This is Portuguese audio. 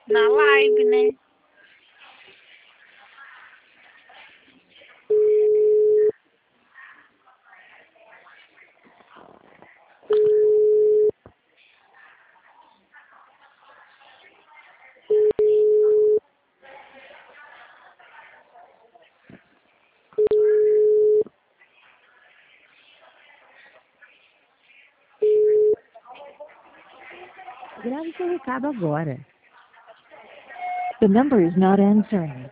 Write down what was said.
Na live, né? Grave seu recado agora. The number is not answering.